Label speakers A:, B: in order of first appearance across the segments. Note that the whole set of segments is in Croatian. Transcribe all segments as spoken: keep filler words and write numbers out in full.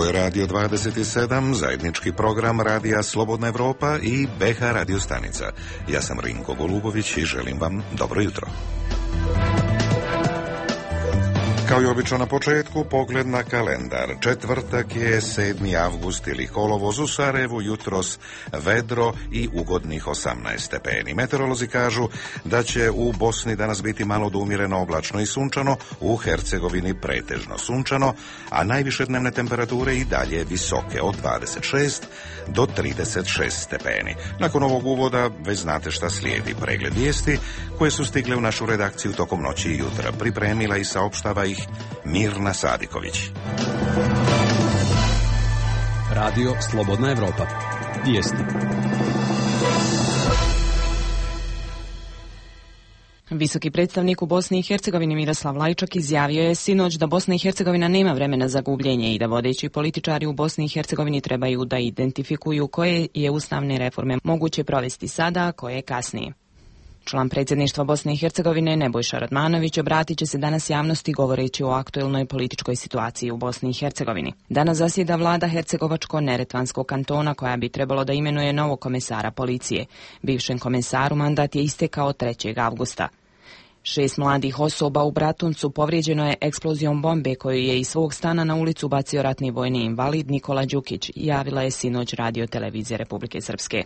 A: Ovo je Radio dvadeset sedam, zajednički program Radija Slobodna Evropa i B H radio stanica. Ja sam Rinko Golubović i želim vam dobro jutro. Kao i obično na početku, pogled na kalendar. Četvrtak je sedmi avgust ili kolovoz, u Sarajevu jutros vedro i ugodnih osamnaest stepeni. Meteorolozi kažu da će u Bosni danas biti malo do umjereno oblačno i sunčano, u Hercegovini pretežno sunčano, a najviše dnevne temperature i dalje visoke od dvadeset šest do trideset šest stepeni. Nakon ovog uvoda već znate šta slijedi. Pregled vijesti koje su stigle u našu redakciju tokom noći i jutra. Pripremila i saopštava ih Mirna Sadiković.
B: Radio Slobodna Evropa. Vijesti.
C: Visoki predstavnik u Bosni i Hercegovini Miroslav Lajčak izjavio je sinoć da Bosna i Hercegovina nema vremena za gubljenje i da vodeći političari u Bosni i Hercegovini trebaju da identifikuju koje je ustavne reforme moguće provesti sada, a koje kasnije. Član predsjedništva Bosne i Hercegovine Nebojša Radmanović obratit će se danas javnosti govoreći o aktuelnoj političkoj situaciji u Bosni i Hercegovini. Danas zasjeda vlada Hercegovačko-Neretvanskog kantona koja bi trebalo da imenuje novog komesara policije. Bivšem komesaru mandat je istekao trećeg avgusta. Šest mladih osoba u Bratuncu povrijeđeno je eksplozijom bombe koju je iz svog stana na ulicu bacio ratni vojni invalid Nikola Đukić, javila je sinoć Radio televizije Republike Srpske.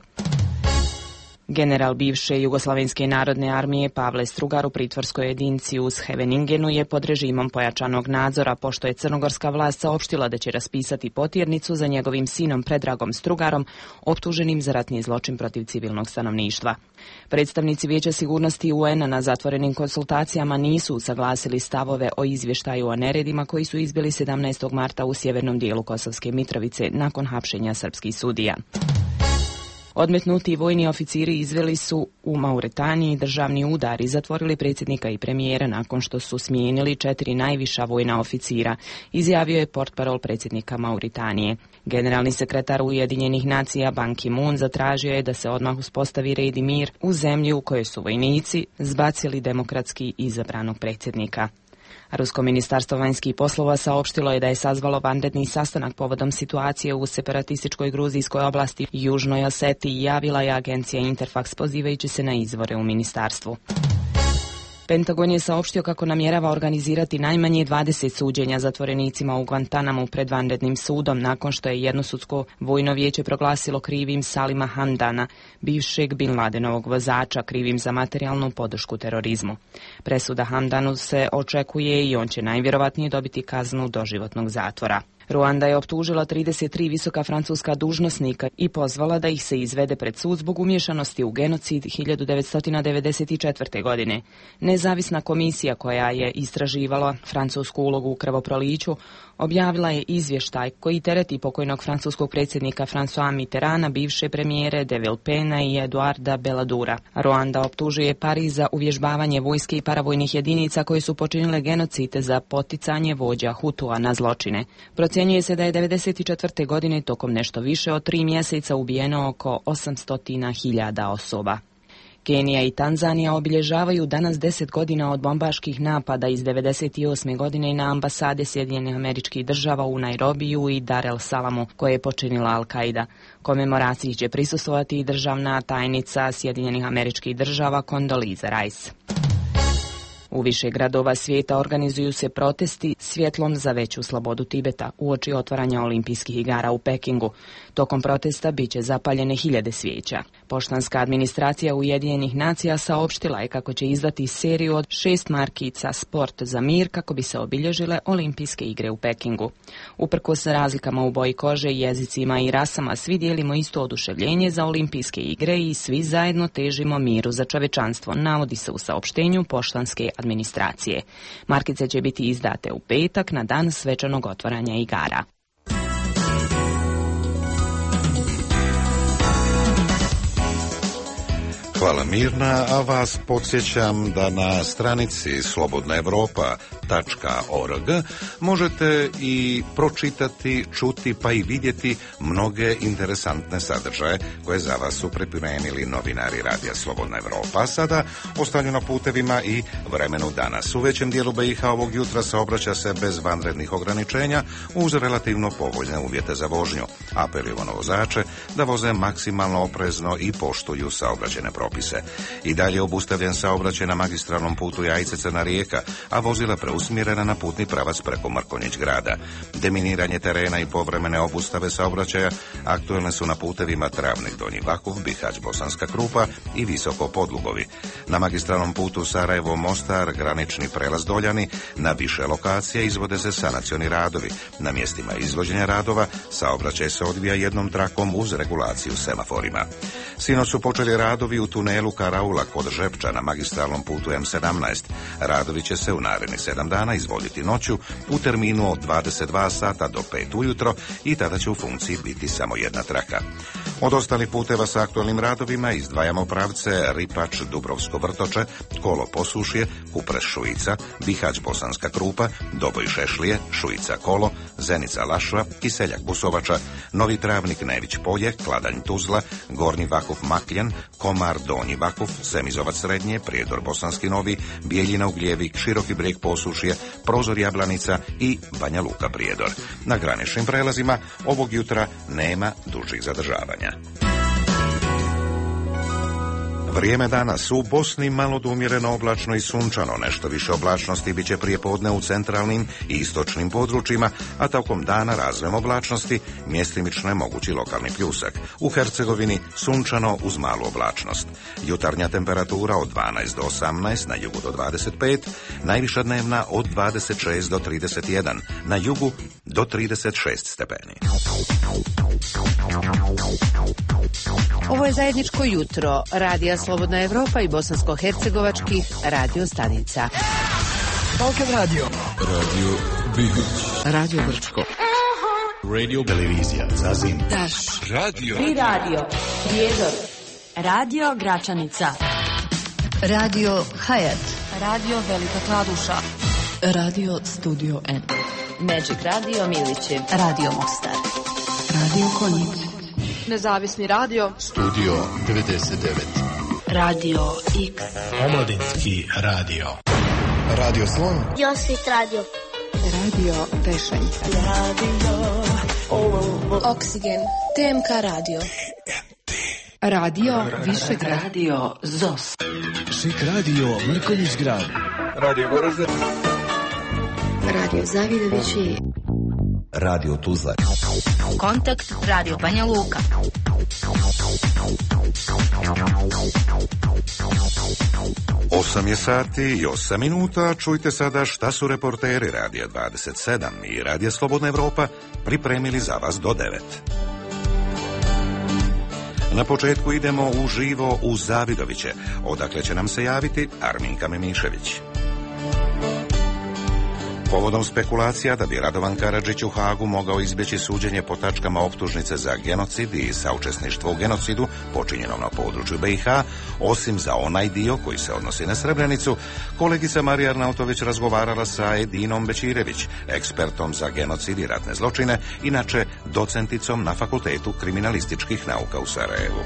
C: General bivše Jugoslavenske narodne armije Pavle Strugar u pritvorskoj jedinici u Scheveningenu je pod režimom pojačanog nadzora, pošto je crnogorska vlast saopštila da će raspisati potjernicu za njegovim sinom Predragom Strugarom, optuženim za ratni zločin protiv civilnog stanovništva. Predstavnici Vijeća sigurnosti U N-a na zatvorenim konsultacijama nisu usaglasili stavove o izvještaju o neredima koji su izbili sedamnaestog marta u sjevernom dijelu Kosovske Mitrovice nakon hapšenja srpskih sudija. Odmetnuti vojni oficiri izveli su u Mauretaniji državni udar i zatvorili predsjednika i premijera nakon što su smijenili četiri najviša vojna oficira, izjavio je portparol predsjednika Mauritanije. Generalni sekretar Ujedinjenih nacija Ban Ki-moon zatražio je da se odmah uspostavi red i mir u zemlji u kojoj su vojnici zbacili demokratski izabranog predsjednika. Rusko ministarstvo vanjskih poslova saopštilo je da je sazvalo vanredni sastanak povodom situacije u separatističkoj gruzijskoj oblasti Južnoj Osetiji, javila je agencija Interfax pozivajući se na izvore u ministarstvu. Pentagon je saopštio kako namjerava organizirati najmanje dvadeset suđenja zatvorenicima u Guantanamu pred vanrednim sudom nakon što je jednosudsko vojno vijeće proglasilo krivim Salima Hamdana, bivšeg Bin Ladenovog vozača, krivim za materijalnu podršku terorizmu. Presuda Hamdanu se očekuje i on će najvjerovatnije dobiti kaznu doživotnog zatvora. Ruanda je optužila trideset tri visoka francuska dužnosnika i pozvala da ih se izvede pred sud zbog umješanosti u genocid hiljadu devetsto devedeset četvrte. godine. Nezavisna komisija koja je istraživala francusku ulogu u krvoproliću objavila je izvještaj koji tereti pokojnog francuskog predsjednika François Mitterranda, bivše premijere de Villepena i Eduarda Belladura. Ruanda optužuje Pariz za uvježbavanje vojske i paravojnih jedinica koje su počinile genocide za poticanje vođa Hutua na zločine. Procjenjuje se da je devedeset četvrte. godine tokom nešto više od tri mjeseca ubijeno oko osamsto hiljada osoba. Kenija i Tanzanija obilježavaju danas deset godina od bombaških napada iz devedeset osme. godine na ambasade Sjedinjenih Američkih Država u Nairobiju i Dar el Salamu koje je počinila Al-Qaida. Komemoraciji će prisustvovati i državna tajnica Sjedinjenih Američkih Država Condoleezza Rice. U više gradova svijeta organizuju se protesti svjetlom za veću slobodu Tibeta uoči otvaranja olimpijskih igara u Pekingu. Tokom protesta bit će zapaljene hiljade svijeća. Poštanska administracija Ujedinjenih nacija saopštila je kako će izdati seriju od šest markica Sport za mir kako bi se obilježile olimpijske igre u Pekingu. Uprkos razlikama u boji kože, jezicima i rasama, svi dijelimo isto oduševljenje za olimpijske igre i svi zajedno težimo miru za čovečanstvo, navodi se u saopštenju poštanske administracije. Markice će biti izdate u petak na dan svečanog otvaranja igara.
A: Hvala Mirna, a vas podsjećam da na stranici Slobodna Evropa tačka org možete i pročitati, čuti pa i vidjeti mnoge interesantne sadržaje koje za vas su pripremili novinari Radija Slobodna Evropa. A sada ostavljeno na putevima i vremenu danas. U većem dijelu B i H ovog jutra saobraća se bez vanrednih ograničenja uz relativno povoljne uvjete za vožnju. Apelujemo na vozače da voze maksimalno oprezno i poštuju saobraćajne propise. I dalje obustavljen saobraćaj na magistralnom putu Jajce-Crna Rijeka, a vozila preusmjerena na putni pravac preko Mrkonjić grada. Deminiranje terena i povremene obustave saobraćaja aktualne su na putevima Travnik-Donji Vakuf, Bihać-Bosanska Krupa i Visoko Podlugovi. Na magistralnom putu Sarajevo-Mostar, granični prelaz Doljani, na više lokacija izvode se sanacioni radovi. Na mjestima izvođenja radova saobraćaj se odvija jednom trakom uz regulaciju semaforima. Sinoć su počeli radovi u tunelu Karaula kod Žepča na magistralnom putu M sedamnaest. Radovi će se u narednih sedam dana izvoditi noću u terminu od dvadeset dva sata do pet ujutro i tada će u funkciji biti samo jedna traka. Od ostalih puteva sa aktualnim radovima izdvajamo pravce Ripač, Dubrovsko Vrtoče, Kolo Posušje, Kupres Šuica, Bihać Bosanska Krupa, Doboj Šešlije, Šuica Kolo, Zenica Lašva, Kiseljak Busovača, Novi Travnik Nević Polje, Kladanj Tuzla, Gornji Vakuf Makljen, Komar Donji Vakuf, Semizovac Srednje, Prijedor Bosanski Novi, Bijeljina Ugljevik, Široki Brijeg Posušje, Prozor Jablanica i Banja Luka Prijedor. Na graničnim prelazima ovog jutra nema dužih zadržavanja. Vrijeme danas u Bosni malo do umjereno oblačno i sunčano, nešto više oblačnosti bit će prije podne u centralnim i istočnim područjima, a tokom dana razvojem oblačnosti mjestimično je mogući lokalni pljusak. U Hercegovini sunčano uz malu oblačnost. Jutarnja temperatura od dvanaest do osamnaest, na jugu do dvadeset pet, najviša dnevna od dvadeset šest do trideset jedan, na jugu do trideset šest stepeni.
D: Ovo je zajedničko jutro Radija Slobodna Evropa i bosansko-hercegovačkih radio stanica.
B: Balkan radio. Radio Bihoć.
D: Radio Brčko.
B: Radio Televizija Zazin.
D: Daš.
B: Radio.
E: Tri radio. Prijedor. Radio Gračanica.
D: Radio Hayat.
E: Radio Velika Kladuša.
D: Radio Studio N.
E: Magic Radio Milići.
D: Radio Mostar. Radio Konjic.
E: Nezavisni radio.
B: Studio devedeset devet.
E: Radio X.
B: Omladinski radio.
F: Radio Slon.
G: Josvit radio.
D: Radio Pešanj.
E: Radio
G: Oksigen. T M K radio.
D: Radio Višegrad.
E: Radio Zos.
B: Šik radio Mrkonjić grad.
F: Radio Goražde.
G: Radio Zavidovići.
F: Radio Tuzla.
E: Kontakt Radio Banja Luka.
A: Osam je sati i osam minuta. Čujte sada šta su reporteri Radija dvadeset sedam i Radija Slobodna Evropa pripremili za vas do devet. Na početku idemo u živo u Zavidoviće, odakle će nam se javiti Arminka Memišević. Povodom spekulacija da bi Radovan Karadžić u Hagu mogao izbjeći suđenje po tačkama optužnice za genocid i saučesništvo u genocidu počinjenom na području B i H, osim za onaj dio koji se odnosi na Srebrenicu, kolegica Marija Arnautović razgovarala sa Edinom Bećirević, ekspertom za genocid i ratne zločine, inače docenticom na Fakultetu kriminalističkih nauka u Sarajevu.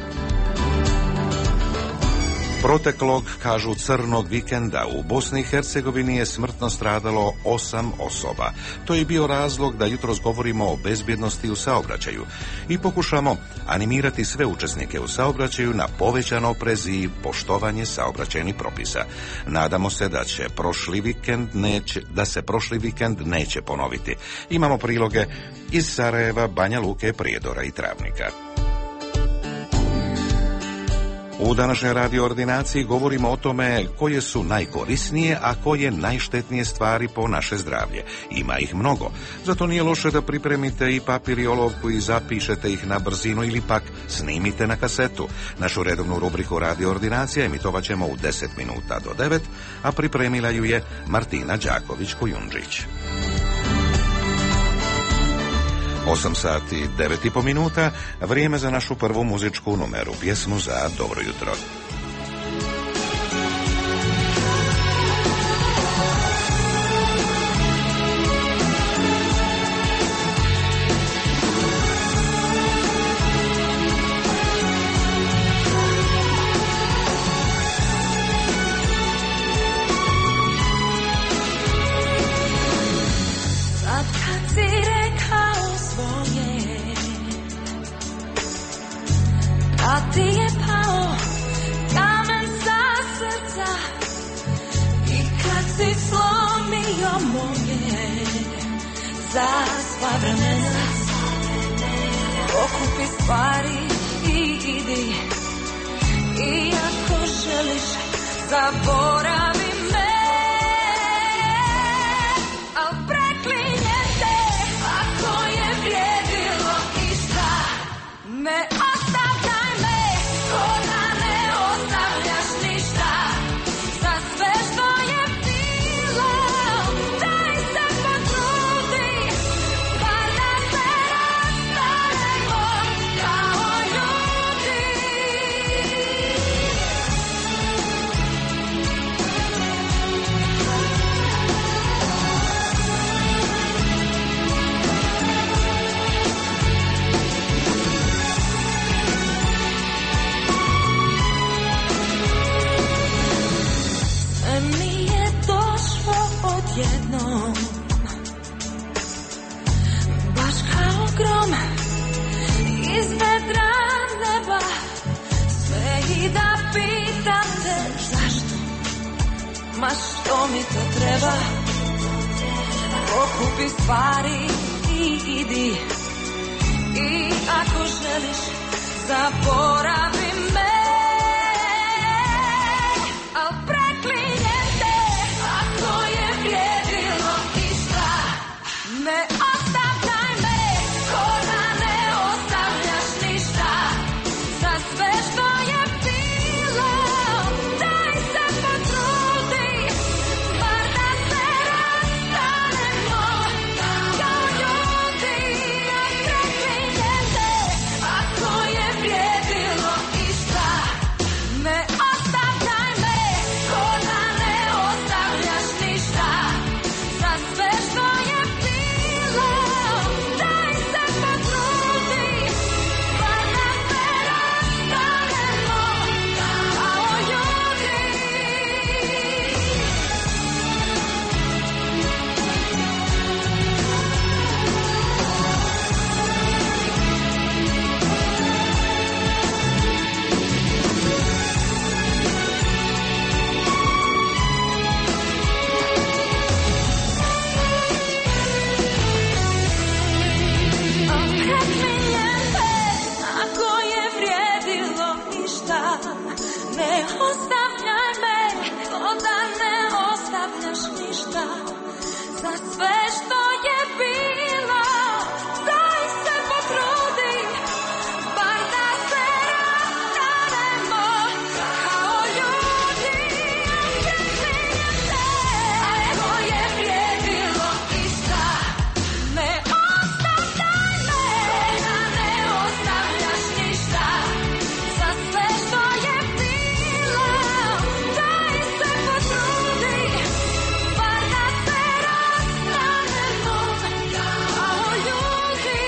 A: Proteklog, kažu, crnog vikenda u Bosni i Hercegovini je smrtno stradalo osam osoba. To je bio razlog da jutros govorimo o bezbjednosti u saobraćaju i pokušamo animirati sve učesnike u saobraćaju na povećan oprez i poštovanje saobraćajnih propisa. Nadamo se da će prošli vikend neće, da se prošli vikend neće ponoviti. Imamo priloge iz Sarajeva, Banja Luke, Prijedora i Travnika. U današnjoj radio ordinaciji govorimo o tome koje su najkorisnije, a koje najštetnije stvari po naše zdravlje. Ima ih mnogo, zato nije loše da pripremite i papir i olovku i zapišete ih na brzinu ili pak snimite na kasetu. Našu redovnu rubriku radio ordinacija emitovat ćemo u deset minuta do devet, a pripremila ju je Martina Đaković-Kujundžić. osam sati, devet i po minuta, vrijeme za našu prvu muzičku numeru, pjesmu za dobro jutro.
H: za sva vremena. Okupi stvari i idi. I ako želiš, zaboravi me. Al preklinjem te, ako je vrijedilo išta. Ne ostavljaj me, ko da ne ostavljaš ništa. Za sve što je bilo, daj se potrudi. Bar da se rastanemo kao ljudi. Sve mi je došlo odjednom, baš kao grom iz vedra neba. Sve i da pitam te zašto, ma što mi to treba. Okupi stvari i idi. I ako želiš, zaboravi me. Al preklinjem te, ako je vrijedilo išta. Ne ostavljaj me, ko da ne ostavljaš ništa. Za sve što je bilo, daj se potrudi. Bar da se rastanemo kao ljudi. Al preklinjem te, ako je vrijedilo išta. Ne ostavljaj me, ko da ne ostavljaš ništa. Za sve što je bilo, daj se potrudi. Bar da se rastanemo kao ljudi. Preklinjem te, ako je vrijedilo išta. Ne ostavljaj me, ko da ne ostavljaš ništa. Za sve što je bilo, daj se potrudi. Bar da se rastanemo kao ljudi. Preklinjem te, ako je vrijedilo išta. Ne ostavljaj me, ko da ne ostavljaš ništa. Za sve što je bilo, daj se potrudi. Bar da se rastanemo kao ljudi.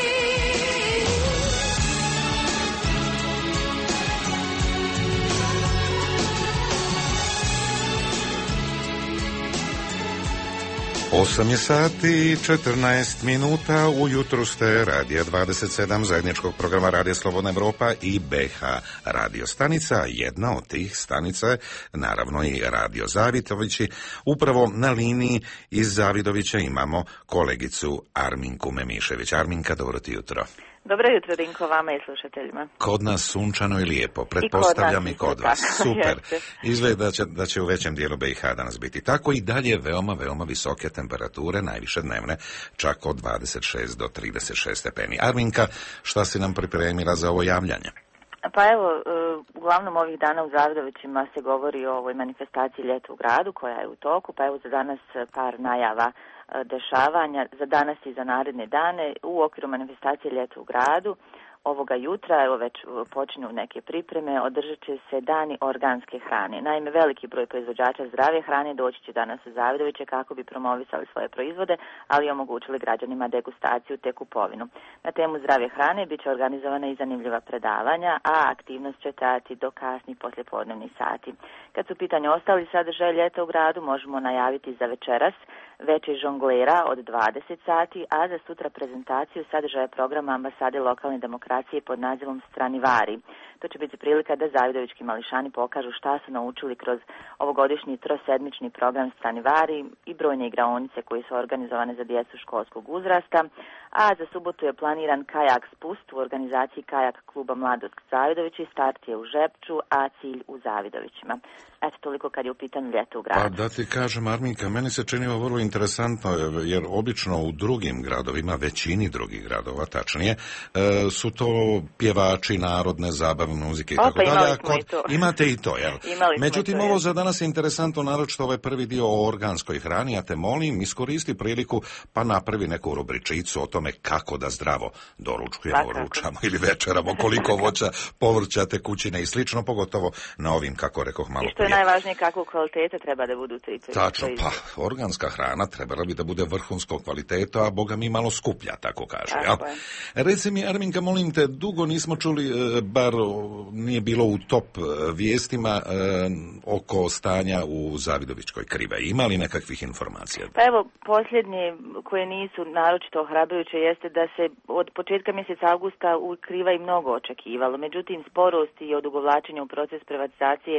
A: Osam je sati i četrnaest minuta. Ujutru ste Radija dvadeset sedam, zajedničkog programa Radija Slobodna Evropa i B H radio stanica. Jedna od tih stanica je naravno i Radio Zavidovići. Upravo na liniji iz Zavidovića imamo kolegicu Arminku Memišević. Arminka, dobro ti jutro.
I: Dobro jutro, Dinko, vama i slušateljima.
A: Kod nas sunčano i lijepo, pretpostavljam i kod vas. Super. Izgleda da će, da će u većem dijelu B i H danas biti tako i dalje veoma, veoma visoke temperature, najviše dnevne, čak od dvadeset šest do trideset šest stepeni. Arminka, šta si nam pripremila za ovo javljanje?
I: Pa evo, uglavnom ovih dana u Zavidovićima se govori o ovoj manifestaciji Ljeto u gradu koja je u toku, pa evo za danas par najava dešavanja, za danas i za naredne dane u okviru manifestacije Ljeto u gradu. Ovoga jutra, evo već počinju neke pripreme, održat će se dani organske hrane. Naime, veliki broj proizvođača zdrave hrane doći će danas u Zavidoviće kako bi promovisali svoje proizvode, ali i omogućili građanima degustaciju te kupovinu. Na temu zdrave hrane bit će organizovana i zanimljiva predavanja, a aktivnost će trajati do kasnih poslijepodnevnih sati. Kad su u pitanju ostali sadržaj Ljeta u gradu, možemo najaviti za večeras veće žonglera od dvadeset sati, a za sutra prezentaciju sadržaja programa Ambasade lokalne demokracije manifestacije pod nazivom Stranivari. To će biti prilika da zavidovički mališani pokažu šta su naučili kroz ovogodišnji trosedmični program Stranivari i brojne igraonice koje su organizovane za djecu školskog uzrasta, a za subotu je planiran kajak spust u organizaciji Kajak kluba Mladost Zavidovići. Start je u Žepču, a cilj u Zavidovićima. Eto, toliko kad je u pitanju ljeto u gradu.
A: Pa da ti kažem, Arminka, meni se čini ovo vrlo interesantno, jer obično u drugim gradovima, većini drugih gradova, tačnije, su to pjevači narodne zabavne muzike i tako dalje. Imate i to, jel? Međutim, ovo za danas je interesantno, naročito ovaj prvi dio o organskoj hrani, ja te molim, iskoristi priliku pa napravi neku rubričicu o tome kako da zdravo doručkujemo, ručamo ili večeramo, koliko voća, povrća, tekućine i slično, pogotovo na ovim, kako rekoh, malo prije.
I: Najvažnije kakvu kvalitete treba da budu tri.
A: Tačno, pa organska hrana trebala bi da bude vrhunskog kvaliteta, a boga mi malo skuplja, tako kaže. Ja? Reci mi, Arminka, molim te, dugo nismo čuli, bar nije bilo u top vijestima oko stanja u Zavidovičkoj krive. Ima li nekakvih informacija?
I: Pa evo, posljednje koje nisu naročito ohrabrujuće jeste da se od početka mjeseca avgusta u kriva i mnogo očekivalo. Međutim, sporost i odugovlačenje u proces privatizacije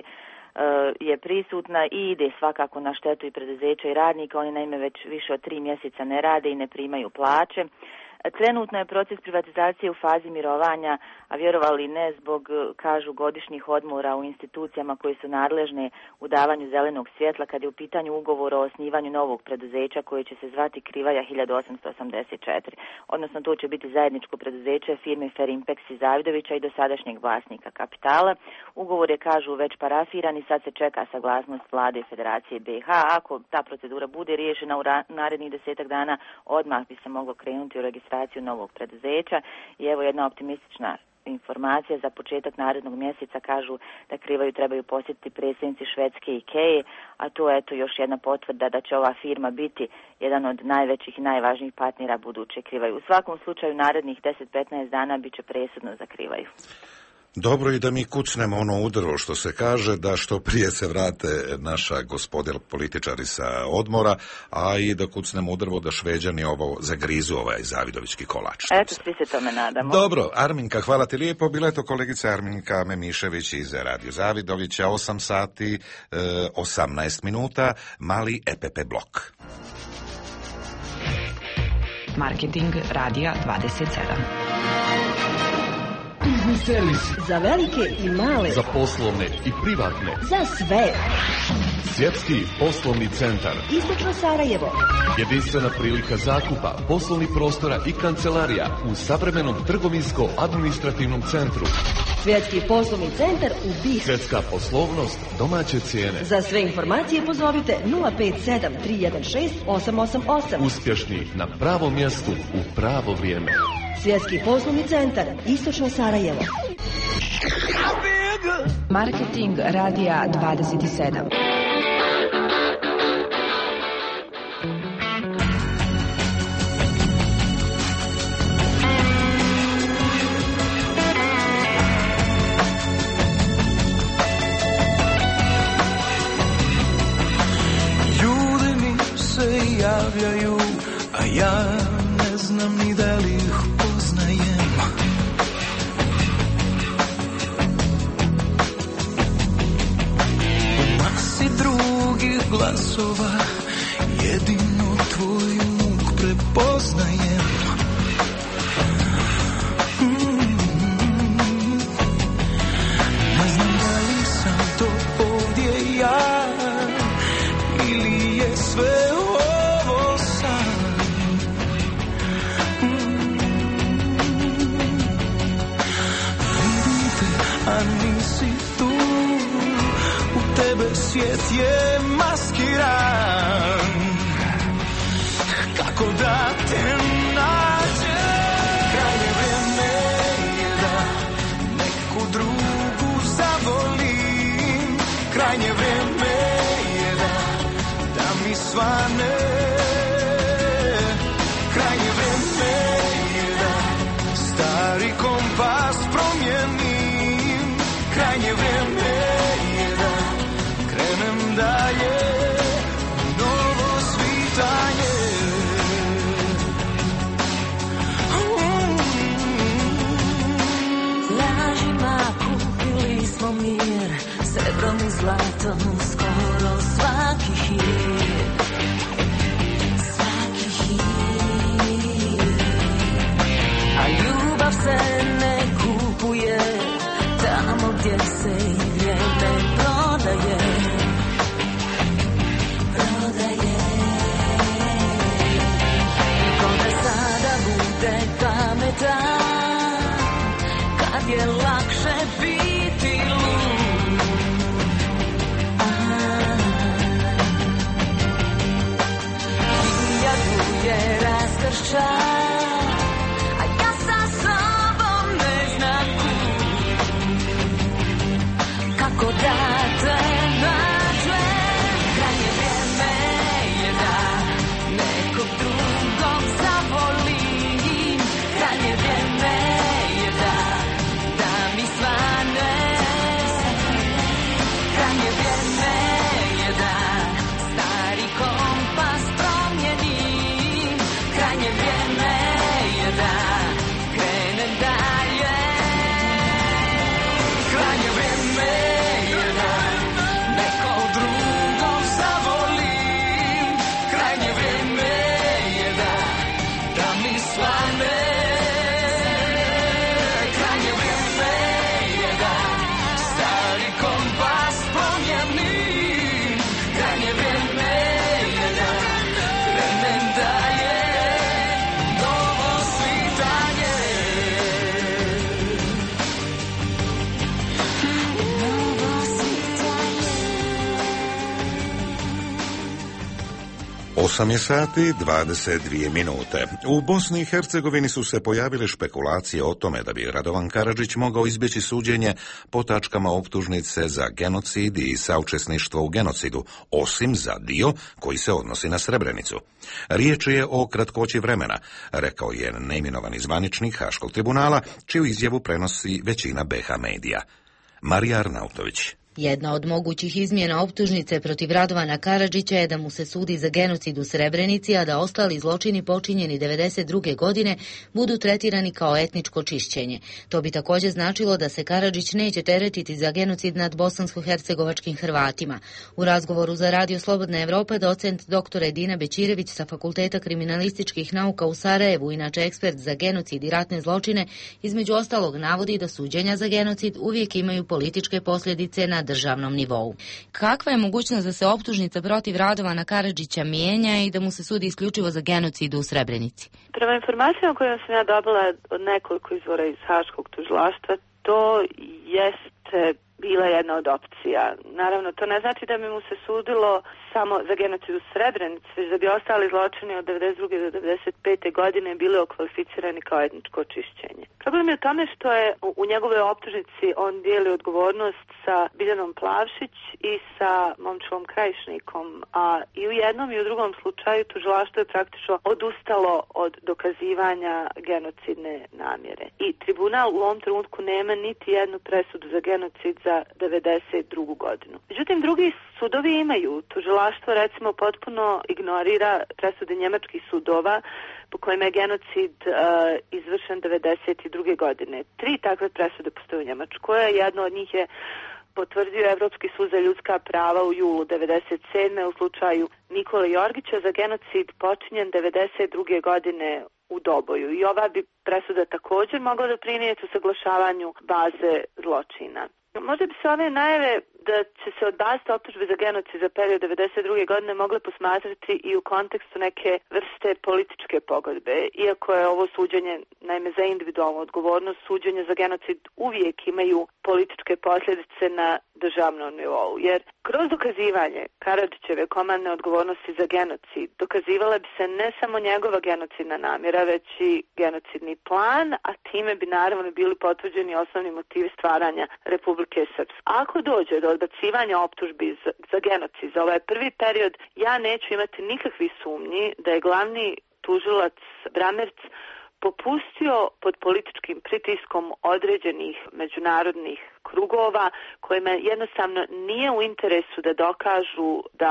I: je prisutna i ide svakako na štetu i preduzeća i radnika. Oni naime već više od tri mjeseca ne rade i ne primaju plaće. Trenutno je proces privatizacije u fazi mirovanja, a vjerovali ne zbog, kažu, godišnjih odmora u institucijama koje su nadležne u davanju zelenog svjetla kad je u pitanju ugovor o osnivanju novog preduzeća koje će se zvati Krivaja hiljadu osamsto osamdeset četiri. Odnosno to će biti zajedničko preduzeće firme Ferimpex iz Zavidovića i dosadašnjeg vlasnika kapitala. Ugovor je, kažu, već parafiran i sad se čeka saglasnost vlade Federacije B i H. Ako ta procedura bude riješena u narednih desetak dana, odmah bi se moglo krenuti u registraciju novog preduzeća. I evo jedna optimistična informacija za početak narednog mjeseca, kažu da Krivaju trebaju posjetiti predsjednici Švedske i Ikeje, a to je eto još jedna potvrda da će ova firma biti jedan od najvećih i najvažnijih partnera buduće Krivaju. U svakom slučaju narednih deset do petnaest dana bit će presudno za Krivaju.
A: Dobro, i da mi kucnemo ono udrvo što se kaže, da što prije se vrate naša gospoda političari sa odmora, a i da kucnemo udrvo da Šveđani ovo zagrizu ovaj Zavidovički kolač.
I: Eto, svi se tome nadamo.
A: Dobro, Arminka, hvala ti lijepo. Bila je to kolegica Arminka Memišević iz Radio Zavidovića, osam sati, osamnaest minuta, mali E P P blok.
C: Marketing Radija dvadeset sedam.
J: Servis.
K: Za velike i male.
J: Za poslovne i privatne.
K: Za sve.
J: Svjetski poslovni centar.
K: Istočno Sarajevo.
J: Jedinstvena prilika zakupa poslovnih prostora i kancelarija u savremenom trgovinsko-administrativnom centru.
K: Svjetski poslovni centar u Bih.
J: Svjetska poslovnost, domaće cijene.
K: Za sve informacije pozovite nula pet sedam tri jedan šest osam osam osam.
J: Uspješni na pravom mjestu u pravo vrijeme.
K: Svjetski poslovni centar, Istočno Sarajevo.
C: Marketing Radija dvadeset sedam.
L: Ljudi mi se javljaju, a ja ne znam ni da li ih poznajem. U masi drugih glasova jedino tvoju muk prepoznajem. Mm-hmm. Ne znam da li sam to ovdje ja ili je sve ovo san. A nisi tu, u tebe svijet je maskiran. Kako da te nađem? Krajnje vrijeme je da neku drugu zavolim. Krajnje vrijeme je da, da mi svane. Krajnje vrijeme je da stari kompas promijenim. Krajnje vrijeme je da krenem dalje u novo svitanje.
H: zlatom skoro svaki hit, svaki hit. A ljubav se ne kupuje tamo gdje se i vrijeme prodaje, prodaje. Kome sada bude pametan kad je lakše biti lud. Hiljadu je raskršća, a ja sa sobom ne znam kud. Kako da te nađem, krajnje vrijeme je da nekog drugog zavolim. Krajnje vrijeme je da, da mi svane. Krajnje vrijeme je da stari kompas promijenim. Krajnje vrijeme je da krenem dalje. Krajnje vrijeme je da nekog drugog zavolim. Krajnje vrijeme je da, da mi svane. Krajnje vrijeme je da stari kompas promijenim. Krajnje vrijeme je da krenem dalje. Novo svitanje. Novo svitanje.
A: osam je sati dvadeset dvije minute. U Bosni i Hercegovini su se pojavile špekulacije o tome da bi Radovan Karadžić mogao izbjeći suđenje po tačkama optužnice za genocid i saučesništvo u genocidu, osim za dio koji se odnosi na Srebrenicu. Riječ je o kratkoći vremena, rekao je neimenovani zvaničnik Haškog tribunala, čiju izjavu prenosi većina B H medija. Marija Arnautović.
M: Jedna od mogućih izmjena optužnice protiv Radovana Karadžića je da mu se sudi za genocid u Srebrenici, a da ostali zločini počinjeni devedeset druge godine budu tretirani kao etničko čišćenje. To bi također značilo da se Karadžić neće teretiti za genocid nad bosansko-hercegovačkim Hrvatima. U razgovoru za Radio Slobodna Evropa docent doktor Edina Bećirević sa Fakulteta kriminalističkih nauka u Sarajevu, inače ekspert za genocid i ratne zločine, između ostalog navodi da suđenja za genocid uvijek imaju političke posljedice na državnom nivou. Kakva je mogućnost da se optužnica protiv Radovana Karadžića mijenja i da mu se sudi isključivo za genocid u Srebrenici?
N: Prema informacijama koje sam ja dobila od nekoliko izvora iz Haškog tužilaštva, to jeste bila jedna od opcija. Naravno, to ne znači da bi mu se sudilo samo za genocid u Srebrenici, već da bi ostali zločini od devedeset druge do devedeset pete godine bili okvalificirani kao etničko čišćenje. Problem je u tome što je u njegove optužnici on dijeli odgovornost sa Biljanom Plavšić i sa Momčilom Krajišnikom, a i u jednom i u drugom slučaju tužilaštvo je praktično odustalo od dokazivanja genocidne namjere. I tribunal u ovom trenutku nema niti jednu presudu za genocid za devedeset drugu godinu. Međutim, drugi sudovi imaju. Tužilaštvo recimo potpuno ignorira presude njemačkih sudova po kojima je genocid uh, izvršen devedeset druge godine. Tri takve presude postoje u Njemačkoj. Jedna od njih je potvrdio Evropski sud za ljudska prava u julu devedeset sedme u slučaju Nikole Jorgića za genocid počinjen devedeset druge godine u Doboju. I ova bi presuda također mogla doprinijeti u saglašavanju baze zločina. Možda bi se ove najave da će se odbaciti optužbe za genocid za period devedeset druge godine mogle posmatrati i u kontekstu neke vrste političke pogodbe. Iako je ovo suđenje, naime za individualnu odgovornost, suđenje za genocid uvijek imaju političke posljedice na državnom nivou. Jer kroz dokazivanje Karadžićeve komandne odgovornosti za genocid dokazivala bi se ne samo njegova genocidna namjera, već i genocidni plan, a time bi naravno bili potvrđeni osnovni motivi stvaranja Republike Srpske. Ako dođe do odbacivanja optužbi za, za genocid za ovaj prvi period, ja neću imati nikakvih sumnji da je glavni tužilac Bramerc popustio pod političkim pritiskom određenih međunarodnih krugova kojima jednostavno nije u interesu da dokažu da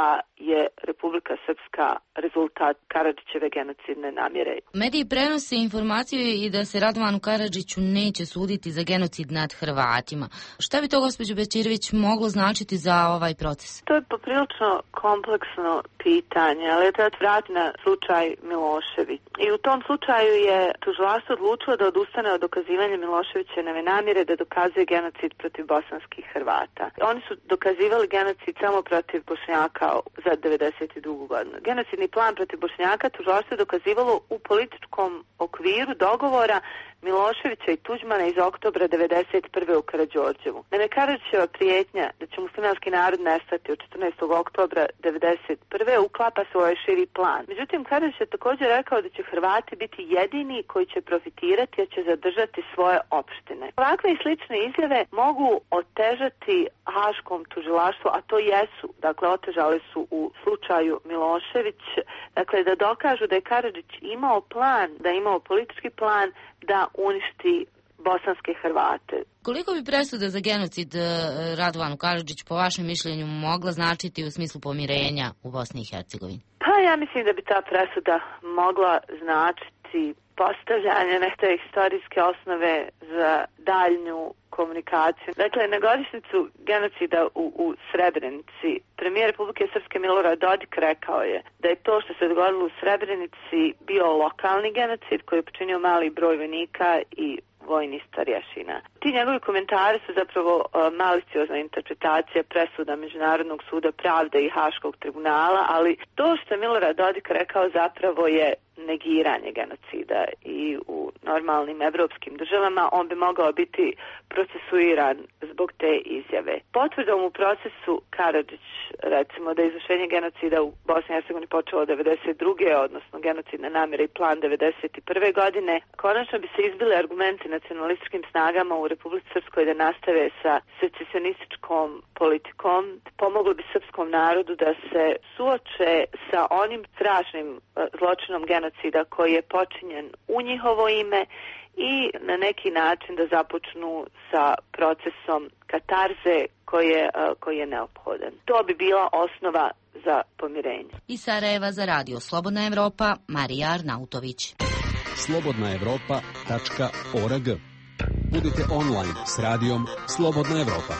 N: je Republika Srpska rezultat Karadžićeve genocidne namjere.
M: Mediji prenose informaciju i da se Radovanu Karadžiću neće suditi za genocid nad Hrvatima. Šta bi to, gospođo Bećirović, moglo značiti za ovaj proces?
N: To je poprilično kompleksno pitanje, ali treba vratiti na slučaj Milošević. I u tom slučaju je tužilaštvo odlučilo da odustane od dokazivanja Miloševićeve namjere da dokazuje genocid protiv bosanskih Hrvata. Oni su dokazivali genocid samo protiv Bošnjaka za devedeset drugu godinu. Genocidni plan protiv Bošnjaka tužilaštvo je dokazivalo u političkom okviru dogovora Miloševića i Tuđmana iz oktobra devedeset prve u Karađorđevu. Naime, Karadžićeva prijetnja da će muslimanski narod nestati od četrnaestog oktobra devedeset prve uklapa se u ovaj širi plan. Međutim, Karadžić je također rekao da će Hrvati biti jedini koji će profitirati, jer će zadržati svoje opštine. Ovakve i slične izjave mogu otežati haškom tužilaštvu, a to jesu, dakle, otežali su u slučaju Milošević, dakle, da dokažu da je Karadžić imao plan, da je imao politički plan da uništi bosanske Hrvate.
M: Koliko bi presuda za genocid Radovanu Karadžić po vašem mišljenju mogla značiti u smislu pomirenja u Bosni i Hercegovini?
N: Pa ja mislim da bi ta presuda mogla značiti postavljanje neke historijske osnove za daljnju komunikaciju. Dakle, na godišnjicu genocida u, u Srebrenici premijer Republike Srpske Milorad Dodik rekao je da je to što se dogodilo u Srebrenici bio lokalni genocid koji je počinio mali broj vojnika i vojnih starješina. Ti njegovi komentari su zapravo uh, maliciozna interpretacija presuda Međunarodnog suda pravde i Haškog tribunala, ali to što je Milorad Dodik rekao zapravo je negiranje genocida i u normalnim evropskim državama on bi mogao biti procesuiran zbog te izjave. Potvrdom u procesu Karadžić, recimo da je izvršenje genocida u Bosni i Hercegovini počelo devedeset druge odnosno genocidna namjera i plan devedeset prve godine, konačno bi se izbili argumenti nacionalističkim snagama u Republici Srpskoj da nastave sa secesionističkom politikom, pomoglo bi srpskom narodu da se suoče sa onim strašnim zločinom genocida koji je počinjen u njihovo ime i na neki način da započnu sa procesom katarze koji je, koji je neophodan. To bi bila osnova za pomirenje.
M: Iz Sarajeva za radio Slobodna Evropa, Marija Arnautović.
B: slobodna evropa tačka org. Budite online s radijom Slobodna Evropa.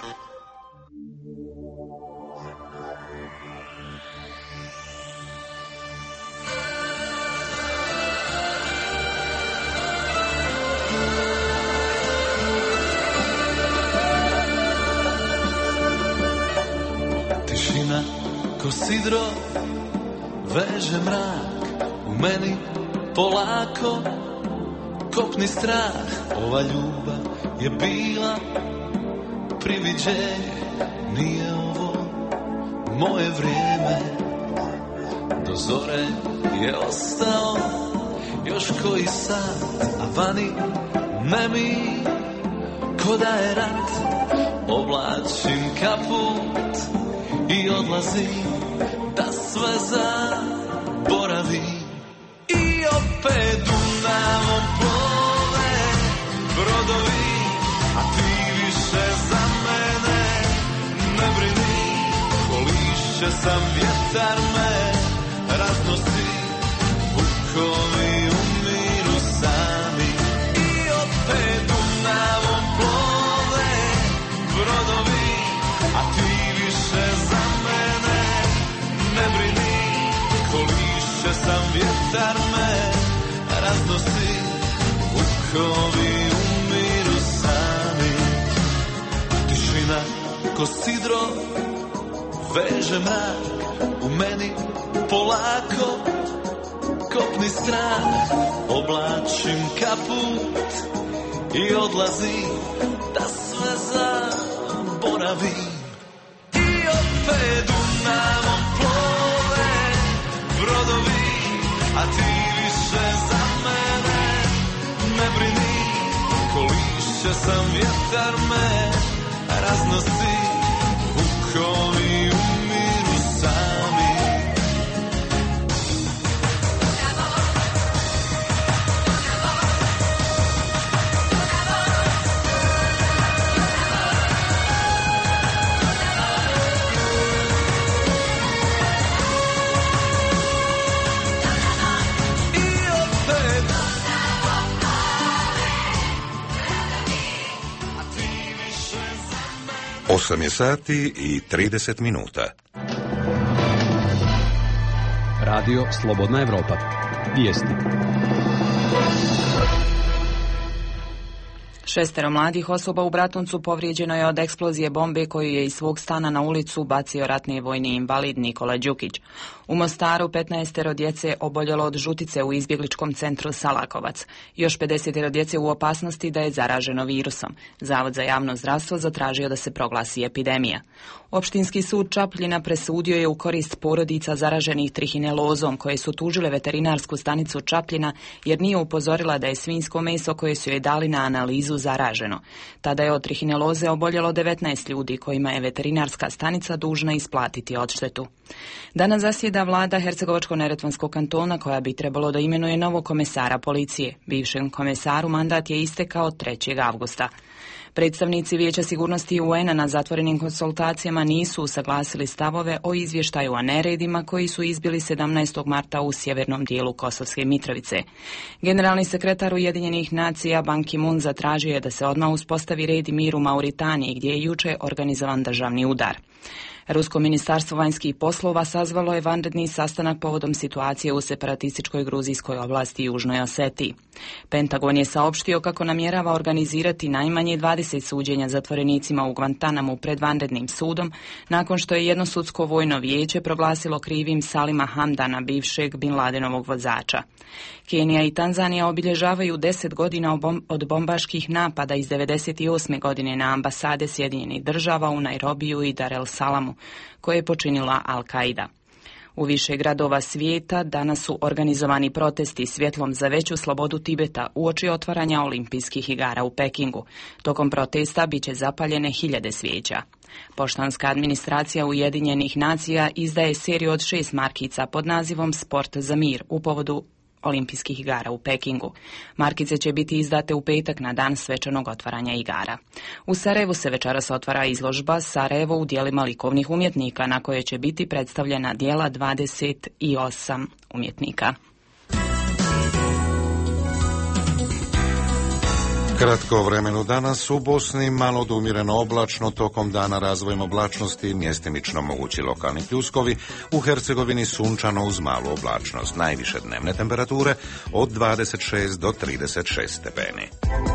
L: Tišina ko sidro veže mrak u meni polako kopni strah. Ova ljubav je bila priviđenje, nije ovo moje vrijeme. Do zore je ostao još koji sat, a vani nemi ko da je rat. Oblačim kaput i odlazim da sve zaboravim. I opet Dunavom plove brodovi, a ti više za mene ne brini. Ko lišće sam, vjetar me raznosi, vukovi umiru sami. I opet Dunavom plove brodovi, a ti više za mene ne brini. Ko lišće sam, vjetar me raznosi, vukovi umiru sami. Tišina ko sidro veže mrak u meni polako kopni strah. Oblačim kaput i odlazim da sve zaboravim. I opet Dunavom plove brodovi, a ti više za mene ne brini. Ko lišće sam, vjetar me raznosi, vukovi umiru sami.
A: osam je sati i trideset minuta.
B: Radio Slobodna Evropa. Vijesti.
C: Šestero mladih osoba u Bratuncu povrijeđeno je od eksplozije bombe koju je iz svog stana na ulicu bacio ratni vojni invalid Nikola Đukić. U Mostaru petnaestero djece oboljelo od žutice u izbjegličkom centru Salakovac. Još pedesetero djece u opasnosti da je zaraženo virusom. Zavod za javno zdravstvo zatražio da se proglasi epidemija. Opštinski sud Čapljina presudio je u korist porodica zaraženih trihinelozom koje su tužile veterinarsku stanicu Čapljina jer nije upozorila da je svinjsko meso koje su joj dali na analizu zaraženo. Tada je od trihineloze oboljelo devetnaest ljudi kojima je veterinarska stanica dužna isplatiti odštetu. Danas zasjeda vlada Hercegovačko-neretvanskog kantona koja bi trebalo da imenuje novog komesara policije. Bivšem komesaru mandat je istekao trećeg avgusta. Predstavnici Vijeća sigurnosti U N-a na zatvorenim konsultacijama nisu usaglasili stavove o izvještaju o neredima koji su izbili sedamnaestog marta u sjevernom dijelu Kosovske Mitrovice. Generalni sekretar Ujedinjenih nacija Ban Ki-moon zatražio je da se odmah uspostavi red i mir u Mauritaniji gdje je juče organizovan državni udar. Rusko ministarstvo vanjskih poslova sazvalo je vanredni sastanak povodom situacije u separatističkoj gruzijskoj oblasti Južnoj Osetiji. Pentagon je saopštio kako namjerava organizirati najmanje dvadeset suđenja zatvorenicima u Guantanamu pred vanrednim sudom, nakon što je jedno sudsko vojno vijeće proglasilo krivim Salima Hamdana, bivšeg Bin Ladenovog vozača. Kenija i Tanzanija obilježavaju deset godina od bombaških napada iz devedeset osme godine na ambasade Sjedinjenih država u Nairobiju i Dar el Salamu, koje je počinila Al-Qaida. U više gradova svijeta danas su organizovani protesti svjetlom za veću slobodu Tibeta uoči otvaranja olimpijskih igara u Pekingu. Tokom protesta bit će zapaljene hiljade svijeća. Poštanska administracija Ujedinjenih nacija izdaje seriju od šest markica pod nazivom Sport za mir u povodu olimpijskih igara u Pekingu. Markice će biti izdate u petak na dan svečanog otvaranja igara. U Sarajevu se večeras otvara izložba Sarajevo u dijelima likovnih umjetnika na kojoj će biti predstavljena dijela dvadeset osam umjetnika.
A: Kratko vremenu danas u Bosni, malo odumireno oblačno, tokom dana razvojem oblačnosti, mjestimično mogući lokalni pljuskovi, u Hercegovini sunčano uz malu oblačnost, najviše dnevne temperature od dvadeset šest do trideset šest stepeni.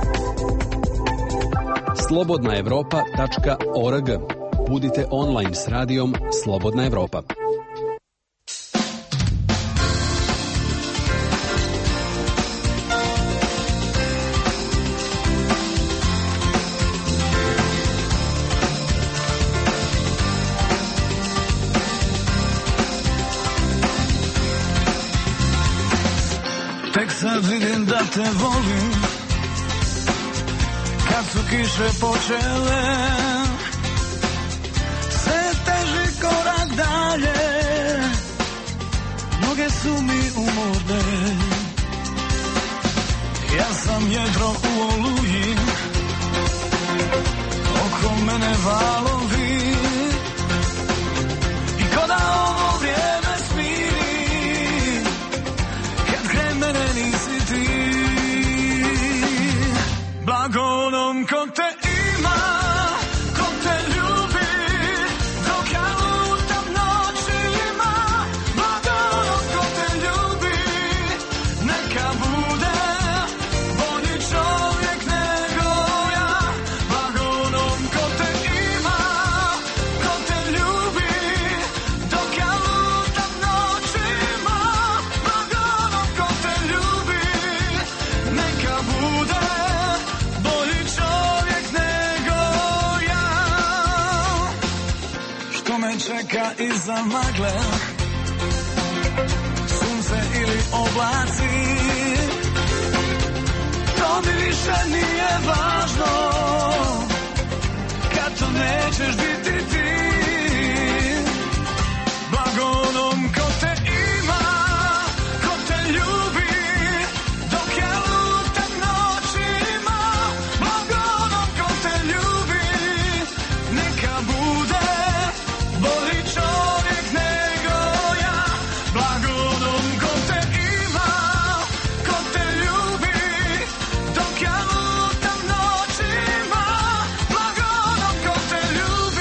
B: slobodna evropa tačka org. Budite online s radijom Slobodna Evropa.
L: Tek sad vidim da te volim, kad su kiše počele, sve teži korak dalje, noge su mi umorne. Ja sam jedro u oluji, oko mene valovi, i ko da ovo vrijeme smiri, kad kraj mene nisi ti. Blago onom ko te ima, ko te ljubi, dok ja lutam noćima. Blago onom ko te ljubi, neka bude bolji čovjek nego ja. Blago onom ko te ima, ko te ljubi, dok ja lutam noćima. Blago onom ko te ljubi, neka bude bolji čovjek nego ja. Što me čeka iza magle, sunce ili oblaci, to mi više nije važno, kad to nećeš biti ti. Blago onom ko te ima, ko te ljubi, dok ja lutam noćima. Blago onom ko te ljubi, neka bude bolji čovjek nego ja. Blago onom ko te ima, ko te ljubi, dok ja lutam noćima. Blago onom ko te ljubi,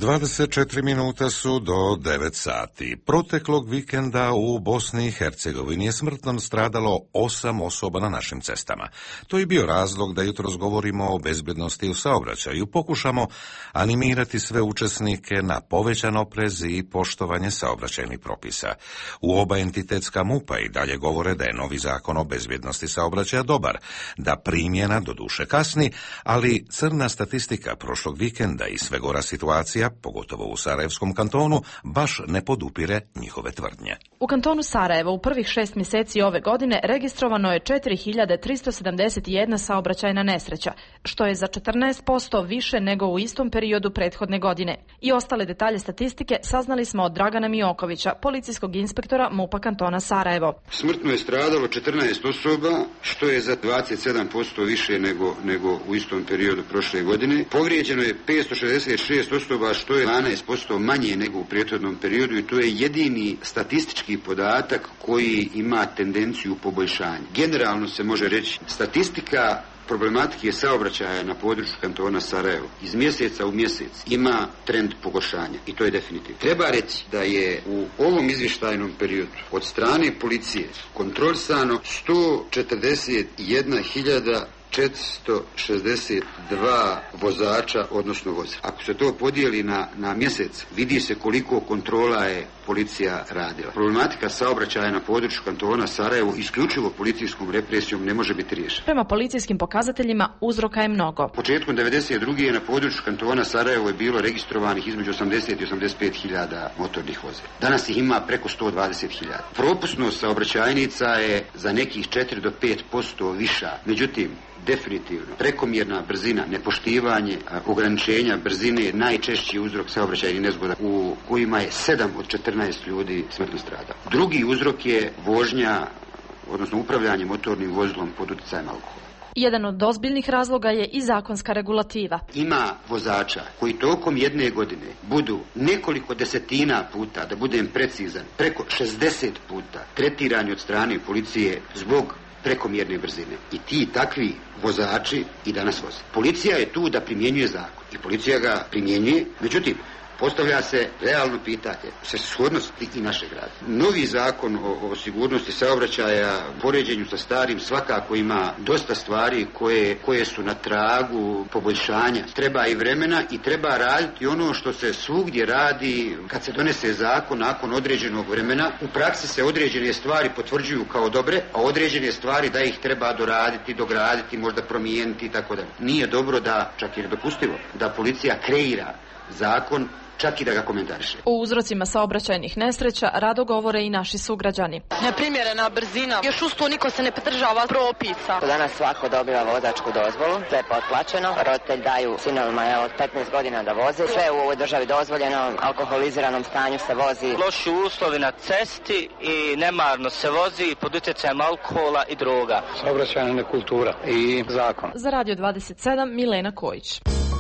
A: dvadeset četiri minuta su do devet sati. Proteklog vikenda u Bosni i Hercegovini je smrtno stradalo osam osoba na našim cestama. To je bio razlog da jutros govorimo o bezbjednosti u saobraćaju. Pokušamo animirati sve učesnike na povećan oprez i poštovanje saobraćajnih propisa. U oba entitetska MUP-a i dalje govore da je novi zakon o bezbjednosti saobraćaja dobar, da primjena doduše kasni, ali crna statistika prošlog vikenda i sve gora situacija, pogotovo u Sarajevskom kantonu, baš ne podupire njihove tvrdnje.
O: U kantonu Sarajevo u prvih šest mjeseci ove godine registrovano je četiri hiljade tristo sedamdeset jedna saobraćajna nesreća, što je za četrnaest posto više nego u istom periodu prethodne godine. I ostale detalje statistike saznali smo od Dragana Mijokovića, policijskog inspektora MUP-a kantona Sarajevo.
P: Smrtno je stradalo četrnaest osoba, što je za dvadeset sedam posto više nego, nego u istom periodu prošle godine. Povrijeđeno je petsto šezdeset šest osoba, što je dvanaest posto manje nego u prethodnom periodu, i to je jedini statistički podatak koji ima tendenciju poboljšanja. Generalno se može reći, statistika problematike saobraćaja na području kantona Sarajevo iz mjeseca u mjesec ima trend pogoršanja, i to je definitivno. Treba reći da je u ovom izvještajnom periodu od strane policije kontrolisano sto četrdeset jedna hiljada četiristo šezdeset dva vozača, odnosno voza. Ako se to podijeli na, na mjesec, vidi se koliko kontrola je policija radila. Problematika saobraćaja na području kantona Sarajevo isključivo policijskom represijom ne može biti riješena.
O: Prema policijskim pokazateljima uzroka je mnogo.
P: Početkom devedeset druge je na području kantona Sarajevo je bilo registrovanih između osamdeset i osamdeset pet hiljada motornih vozila. Danas ih ima preko sto dvadeset hiljada. Propusnost saobraćajnica je za nekih četiri do pet posto viša. Međutim, definitivno prekomjerna brzina, nepoštivanje ograničenja brzine je najčešći uzrok saobraćajnih nezgoda u kojima je sedam od četrnaest ljudi smrtno stradalo. Drugi uzrok je vožnja, odnosno upravljanje motornim vozilom pod utjecajem alkohola.
O: Jedan od ozbiljnih razloga je i zakonska regulativa.
P: Ima vozača koji tokom jedne godine budu nekoliko desetina puta, da budem precizan, preko šezdeset puta tretirani od strane policije zbog prekomjerne brzine. I ti takvi vozači i danas voze. Policija je tu da primjenjuje zakon i policija ga primjenjuje, međutim, postavlja se realno pitanje svrsishodnosti i našeg rada. Novi zakon o, o sigurnosti saobraćaja u poređenju sa starim svakako ima dosta stvari koje, koje su na tragu poboljšanja. Treba i vremena i treba raditi ono što se svugdje radi kad se donese zakon nakon određenog vremena. U praksi se određene stvari potvrđuju kao dobre, a određene stvari da ih treba doraditi, dograditi, možda promijeniti i tako dalje. Nije dobro da, čak i nedopustivo, da policija kreira zakon, čak i da ga komentariše.
O: O uzrocima saobraćajnih nesreća rado govore i naši sugrađani.
Q: Neprimjerena brzina, još uz to niko se ne pridržava propisa.
R: Danas svako dobiva vozačku dozvolu, sve je potplaćeno, roditelji daju sinovima od petnaest godina da voze, sve je u ovoj državi dozvoljeno, alkoholiziranom stanju se vozi.
S: Loši uslovi na cesti i nemarno se vozi pod utjecajem alkohola i droga.
T: Saobraćajna nekultura i zakon.
O: Za Radio dvadeset sedam Milena Kojić.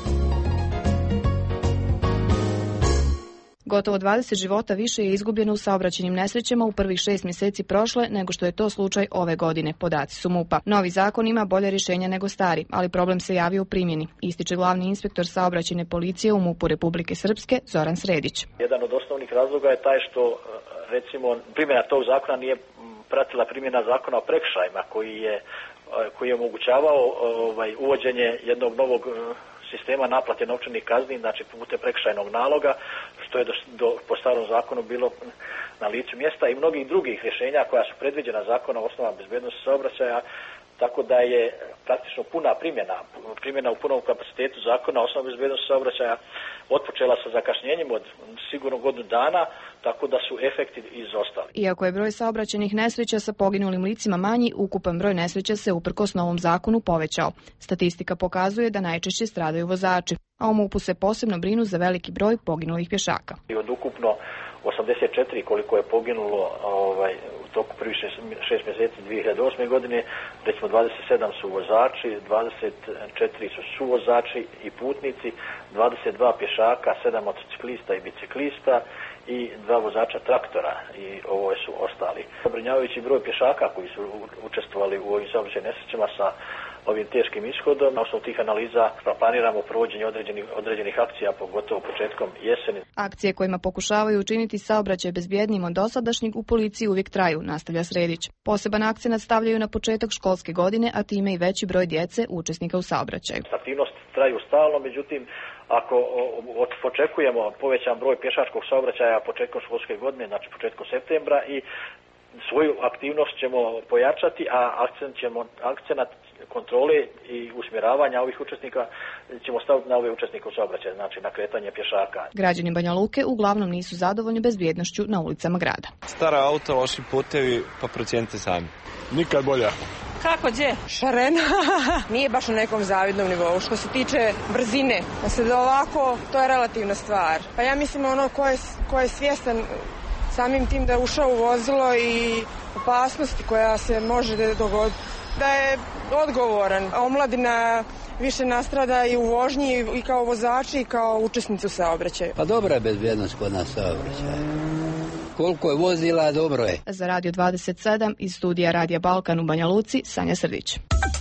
O: Gotovo dvadeset života više je izgubljeno u saobraćajnim nesrećama u prvih šest mjeseci prošle nego što je to slučaj ove godine, podaci su MUP-a. Novi zakon ima bolje rješenja nego stari, ali problem se javio u primjeni, ističe glavni inspektor saobraćajne policije u MUP-u Republike Srpske Zoran Sredić.
U: Jedan od osnovnih razloga je taj što, recimo, primjena tog zakona nije pratila primjena zakona o prekršajima koji je, koji je omogućavao ovaj, uvođenje jednog novog sistema naplate novčanih kazni, znači putem prekršajnog naloga, što je do, do, po starom zakonu bilo na licu mjesta, i mnogih drugih rješenja koja su predviđena zakonom o osnovama bezbjednosti saobraćaja, tako da je praktično puna primjena, primjena u punom kapacitetu zakona o osnovama bezbjednosti saobraćaja otpočela sa zakašnjenjem od sigurno godinu dana, tako da su efekti izostali.
O: Iako je broj saobraćajnih nesreća sa poginulim licima manji, ukupan broj nesreća se uprkos novom zakonu povećao. Statistika pokazuje da najčešće stradaju vozači, a u MUP-u se posebno brinu za veliki broj poginulih pješaka.
U: I od ukupno osamdeset četiri koliko je poginulo ovaj, u toku prvih šest, šest mjeseci dvije hiljade osme godine, recimo dvadeset sedam su vozači, dvadeset četiri su suvozači i putnici, dvadeset dva pješaka, sedam motociklista i biciklista i dva vozača traktora, i ovo su ostali. Zabrinjavajući broj pješaka koji su učestvovali u ovim saobraćajnim nesrećama sa ovim teškim ishodom. Na osnovu tih analiza planiramo provođenje određenih, određenih akcija, pogotovo početkom jeseni.
D: Akcije kojima pokušavaju učiniti saobraćaj bezbjednijim od dosadašnjeg u policiji uvijek traju, nastavlja Sredić. Poseban akcenat stavljaju na početak školske godine, a time i veći broj djece učesnika u saobraćaju.
U: Aktivnosti traju stalno, međutim, ako očekujemo povećan broj pješačkog saobraćaja početkom školske godine, znači početkom septembra, i svoju aktivnost ćemo pojačati, a akcent ćemo, akcenat kontrole i usmjeravanja ovih učesnika ćemo staviti na ove učesnike u saobraćaju, znači na kretanje pješaka.
D: Građani Banja Luke uglavnom nisu zadovoljni bezbjednošću na ulicama grada.
V: Stara auto, loši putevi, pa procijenite sami. Nikad bolja.
W: Kako gdje? Šarena. Nije baš na nekom zavidnom nivou. Što se tiče brzine, da se da ovako, to je relativna stvar. Pa ja mislim ono ko je, ko je svjestan samim tim da je ušao u vozilo i opasnosti koja se može dogoditi, da je odgovoran. Omladina više nastrada i u vožnji i kao vozači i kao učesnici u saobraćaju.
X: Pa dobra je bezbjednost kod nas saobraćaja. Koliko je vozila, dobro je.
D: Za Radio dvadeset sedam iz studija Radija Balkan u Banja Luci, Sanja Srdić.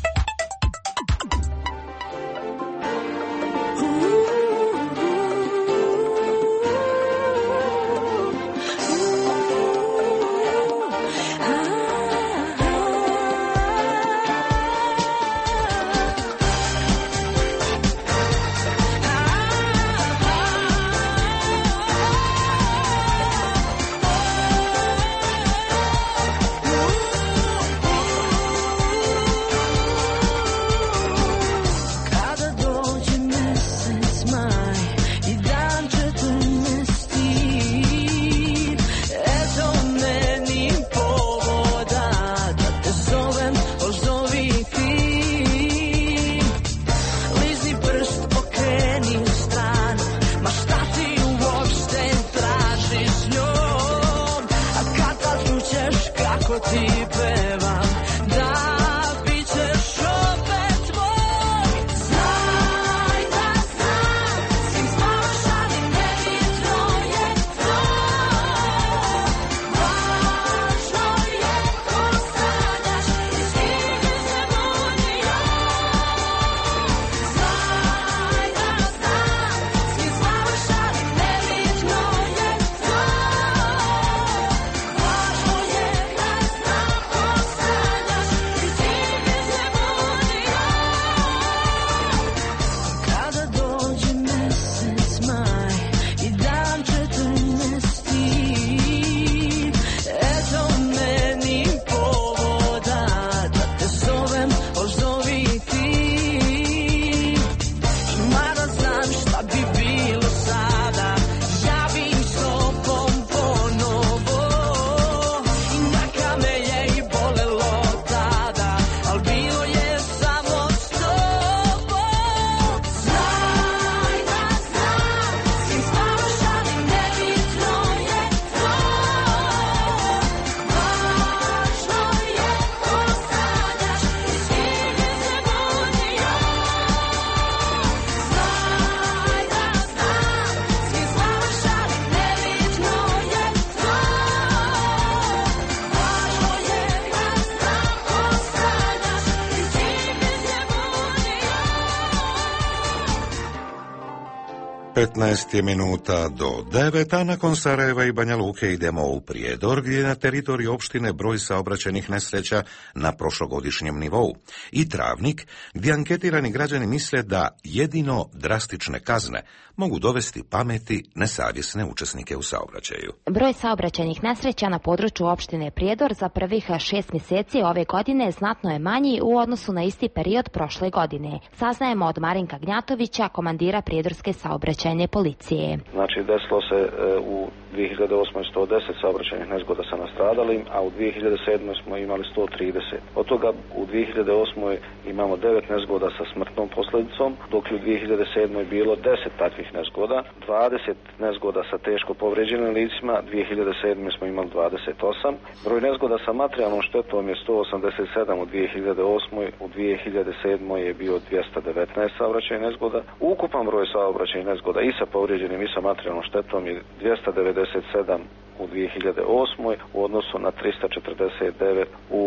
A: petnaest je minuta do devet, a nakon Sarajeva i Banja Luke idemo u Prijedor, gdje je na teritoriju opštine broj saobraćajnih nesreća na prošlogodišnjem nivou. I Travnik, gdje anketirani građani misle da jedino drastične kazne mogu dovesti pameti nesavjesne učesnike u saobraćaju.
Y: Broj saobraćajnih nesreća na području opštine Prijedor za prvih šest mjeseci ove godine znatno je manji u odnosu na isti period prošle godine. Saznajemo od Marinka Gnjatovića, komandira Prijedorske saobraćajne policije.
Z: Znači, desilo se e, u dvije hiljade osmoj sto deset saobraćajnih nezgoda sa nastradalim, a u dvije hiljade sedmoj smo imali sto trideset. Od toga u dvije hiljade osmoj imamo devet nezgoda sa smrtnom posljedicom, dok je u dvije hiljade sedmoj bilo deset takvih nezgoda, dvadeset nezgoda sa teško povređenim licima, dvije hiljade sedmoj smo imali dvadeset osam. Broj nezgoda sa materijalnom štetom je sto osamdeset sedam u dvije hiljade osmoj, u dvije hiljade sedmoj je bio dvjesto devetnaest saobraćajnih nezgoda. Ukupan broj saobraćajnih nezgoda i sa povrijeđenim i sa materijalnom štetom je dvjesto devedeset sedam u dvije hiljade osmoj u odnosu na tristo četrdeset devet u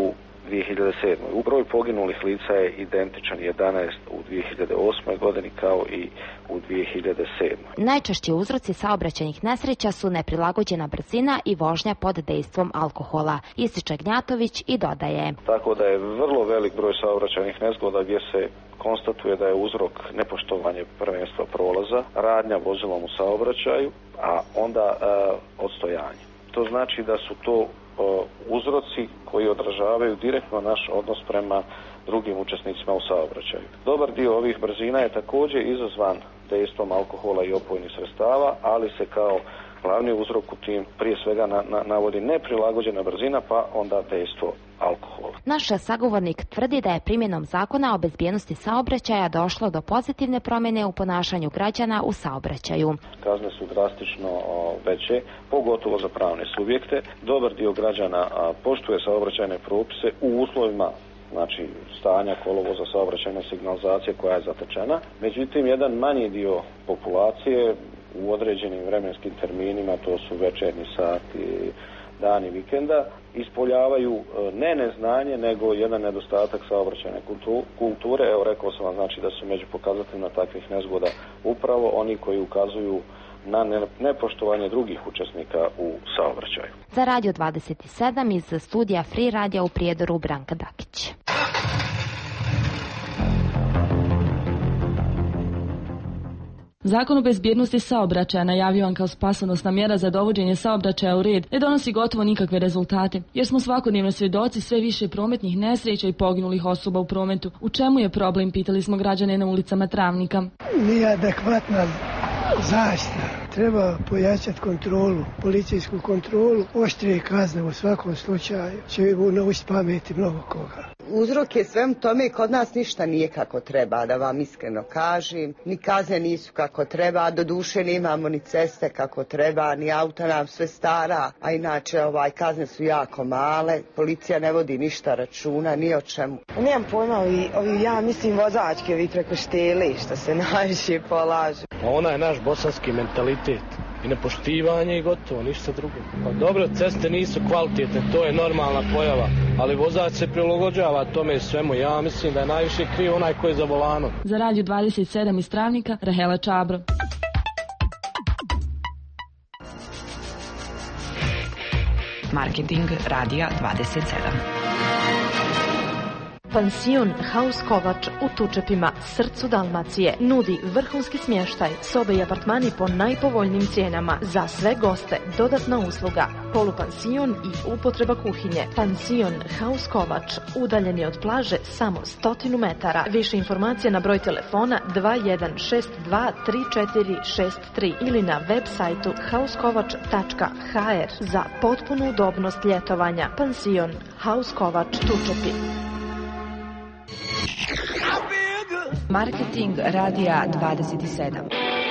Z: dvije hiljade sedme. U broj poginulih lica je identičan jedanaest u dvije hiljade osmoj godini kao i u dvije hiljade sedmoj.
Y: Najčešći uzroci saobraćajnih nesreća su neprilagođena brzina i vožnja pod dejstvom alkohola, ističe Gnjatović i dodaje.
Z: Tako da je vrlo velik broj saobraćajnih nezgoda gdje se konstatuje da je uzrok nepoštovanje prvenstva prolaza, radnja vozilom u saobraćaju, a onda e, odstojanje. To znači da su to e, uzroci koji odražavaju direktno naš odnos prema drugim učesnicima u saobraćaju. Dobar dio ovih brzina je također izazvan dejstvom alkohola i opojnih sredstava, ali se kao glavni uzrok u tim prije svega na, na, navodi neprilagođena brzina, pa onda dejstvo alkohola.
Y: Naš sagovornik tvrdi da je primjenom zakona o bezbjednosti saobraćaja došlo do pozitivne promjene u ponašanju građana u saobraćaju.
Z: Kazne su drastično o, veće, pogotovo za pravne subjekte. Dobar dio građana a, poštuje saobraćajne propise u uslovima znači stanja kolovoza, saobraćajne signalizacije koja je zatečena. Međutim, jedan manji dio populacije u određenim vremenskim terminima, to su večernji sati, dani vikenda, ispoljavaju ne neznanje, nego jedan nedostatak saobraćajne kulture. Evo, rekao sam vam, znači da su među pokazateljima takvih nezgoda upravo oni koji ukazuju na nepoštovanje drugih učesnika u saobraćaju.
Y: Za Radio dvadeset sedam iz studija Free radija u Prijedoru Branka Dakić.
E: Zakon o bezbjednosti saobraćaja, najavljivan kao spasonosna mjera za dovođenje saobraćaja u red, ne donosi gotovo nikakve rezultate, jer smo svakodnevno svjedoci sve više prometnih nesreća i poginulih osoba u prometu. U čemu je problem, pitali smo građane na ulicama Travnika.
F: Nije adekvatna zaštita. Treba pojačati kontrolu, policijsku kontrolu, oštrije kazne u svakom slučaju. Će naučiti pameti mnogo koga.
G: Uzrok je svem tome i kod nas ništa nije kako treba, da vam iskreno kažem. Ni kazne nisu kako treba, do duše nemamo ni ceste kako treba, ni auta nam sve stara, a inače ovaj kazne su jako male, policija ne vodi ništa računa, ni o čemu.
W: Nemam pojma, ovi, ovi, ja mislim vozački, ovi preko šteli, što se najviše polažu.
I: Ona je naš bosanski mentalitet. I nepoštivanje i gotovo, ništa drugo. Pa dobro, ceste nisu kvalitetne, to je normalna pojava, ali vozač se prilagođava tome svemu. Ja mislim da je najviše kriv onaj koji je za volanom.
E: Za Radio dvadeset sedam iz Travnika, Rahela Čabro.
J: Marketing Radija dvadeset sedam.
O: Pansion Haus Kovač u Tučepima, srcu Dalmacije, nudi vrhunski smještaj, sobe i apartmani po najpovoljnijim cijenama, za sve goste dodatna usluga, polupansion i upotreba kuhinje. Pansion Haus Kovač, udaljen je od plaže samo stotinu metara. Više informacije na broj telefona dva jedan šest dva tri četiri šest tri ili na web sajtu hauskovač tačka ha er za potpunu udobnost ljetovanja. Pansion Haus Kovač, Tučepi.
J: Marketing Radija dvadeset sedam.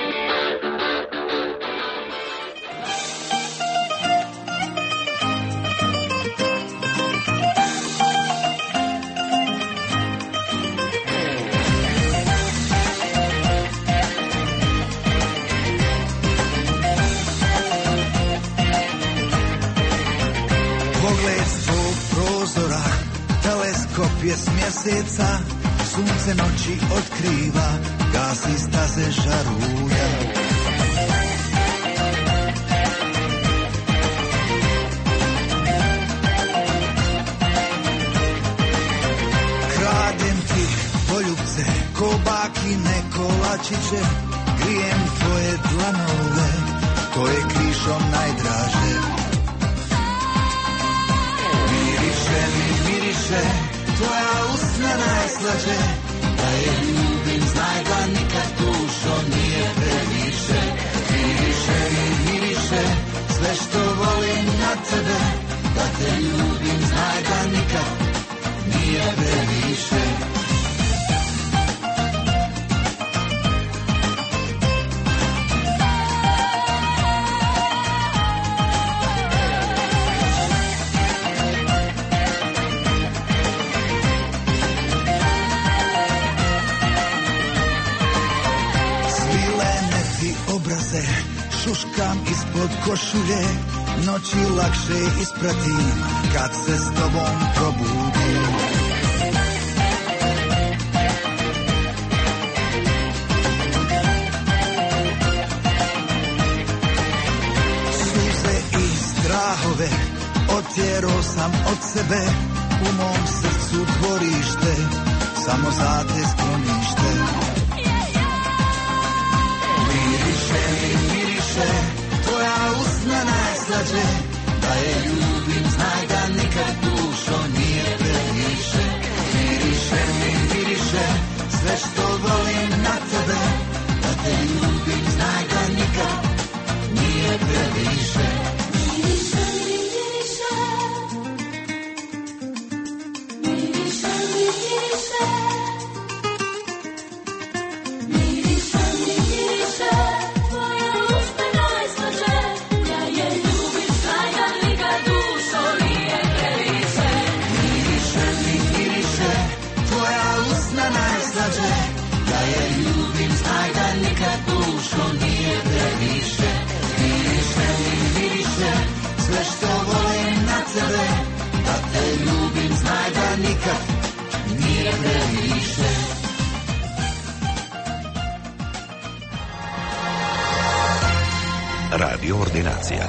L: Pogled s tvog prozora, teleskop je s mjeseca, sunce noći otkriva, gasi staze žaruja. Kradem ti poljubce, ko bakine kolačiće, grijem tvoje dlanove, to je krišom najdraže. Miriše mi, miriše, tvoja usna najslađe, da je ljubim, znaj da nikad dušo nije previše. Miriše mi, miriše, sve što volim na tebe, da te ljubim, znaj da nikad nije previše. Šuškam ispod košulje, noći lakše ispratim kad se s tobom probudim. Otjerao sam od sebe, u mom srcu dvorište, samo za te sklonište. Miriše mi, miriše, tvoja usna najslađe, da je ljubim, znaj da nikad dušo nije previše. Miriše mi, miriše, sve što volim na tebe, da te ljubim, znaj da nikad nije previše. Miriše mi, miriše, miriše mi, miriše, miriše mi, miriše, tvoja usta najslađe, ja je ljubim, znaj da nikad dušo nije previše. Miriše mi, miriše, tvoja usna najslađe, ja je ljubim, znaj da nikad dušo nije previše. Miriše mi, miriše, sve što volim na tebe, da te ljubim, znaj da nikad nije previše.
B: Radio Ordinacija.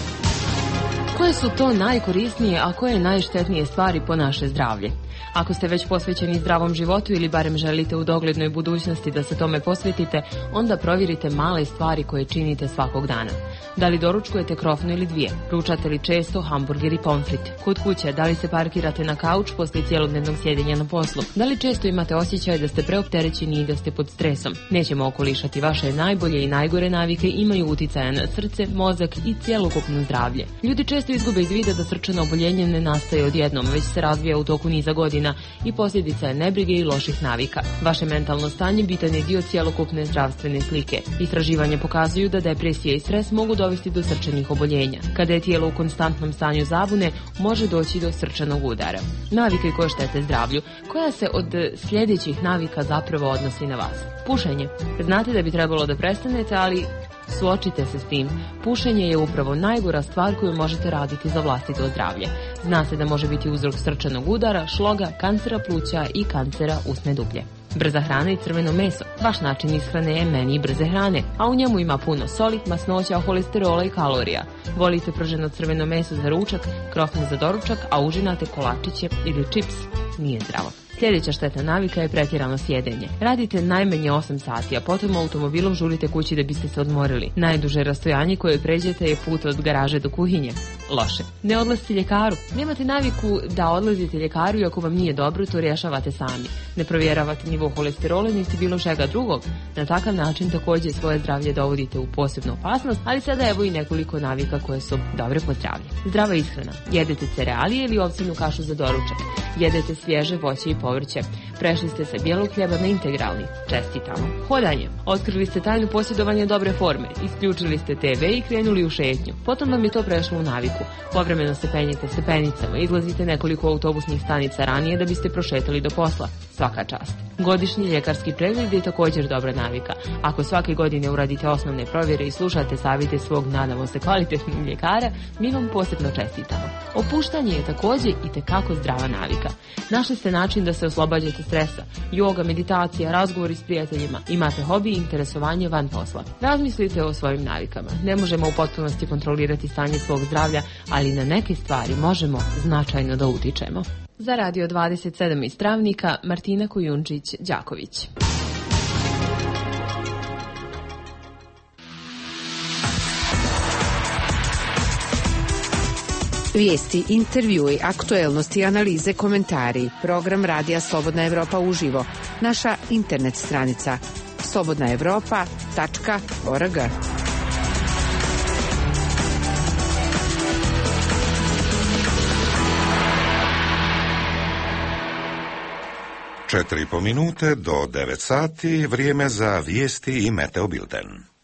C: Koje su to najkorisnije, a koje najštetnije stvari po naše zdravlje? Ako ste već posvećeni zdravom životu ili barem želite u doglednoj budućnosti da se tome posvetite, onda provjerite male stvari koje činite svakog dana. Da li doručkujete krofnu ili dvije? Ručate li često hamburger i pomfrit? Kod kuće, da li se parkirate na kauč poslije cijelodnevnog sjedenja na poslu? Da li često imate osjećaj da ste preopterećeni i da ste pod stresom? Nećemo okolišati, vaše najbolje i najgore navike imaju uticaja na srce, mozak i cjelokupno zdravlje. Ljudi često izgube iz vida da srčano oboljenje ne nastaje odjednom, već se razvija u toku niza godina i posljedica je nebrige i loših navika. Vaše mentalno stanje bitan je dio cjelokupne zdravstvene slike. Istraživanja pokazuju da depresija i stres mogu dovesti do srčanih oboljenja. Kada je tijelo u konstantnom stanju zabune, može doći do srčanog udara. Navike koje štete zdravlju. Koja se od sljedećih navika zapravo odnosi na vas? Pušenje. Znate da bi trebalo da prestanete, ali suočite se s tim. Pušenje je upravo najgora stvar koju možete raditi za vlastito zdravlje. Zna se da može biti uzrok srčanog udara, šloga, kancera pluća i kancera usne dublje. Brza hrana i crveno meso. Vaš način ishrane je meni brze hrane, a u njemu ima puno soli, masnoća, holesterola i kalorija. Volite prženo crveno meso za ručak, krofne za doručak, a užinate kolačiće ili čips. Nije zdravo. Sljedeća štetna navika je pretjerano sjedenje. Radite najmanje osam sati, a potom automobilom žurite kući da biste se odmorili. Najduže rastojanje koje pređete je put od garaže do kuhinje. Loše. Ne odlazite ljekaru. Nemate naviku da odlazite ljekaru i ako vam nije dobro, to rješavate sami. Ne provjeravate nivo holesterola niti bilo čega drugog. Na takav način također svoje zdravlje dovodite u posebnu opasnost, ali sada evo i nekoliko navika koje su dobre po zdravlje. Zdrava ishrana. Jedete cerealije ili ovsenu kašu za doručak. Jedete svježe voće i povrće. Prešli ste sa bijelog hljeba na integralni. Čestitamo. Hodanje. Otkrili ste tajnu posjedovanja dobre forme. Isključili ste te ve i krenuli u šetnju. Potom vam je to prešlo u naviku. Povremeno se penjete stepenicama. Izlazite nekoliko autobusnih stanica ranije da biste prošetali do posla. Svaka čast. Godišnji ljekarski pregled je također dobra navika. Ako svake godine uradite osnovne provjere i slušate savjete svog, nadamo se, kvalitetnog ljekara, mi vam posebno čestitamo. Opuštanje je također i tekako zdrava navika. Našli ste način da se oslobađate stresa. Yoga, meditacija, razgovori s prijateljima. Imate hobi i interesovanje van posla. Razmislite o svojim navikama. Ne možemo u potpunosti kontrolirati stanje svog zdravlja, ali na neke stvari možemo značajno da utičemo. Za Radio dvadeset sedam iz Travnika, Martina Kujundžić-Đaković.
J: Vijesti, intervjui, aktuelnosti, analize, komentari. Program Radija Slobodna Evropa uživo. Naša internet stranica slobodna evropa tačka org.
A: Četiri i po minute do devet sati, vrijeme za vijesti i meteobilten.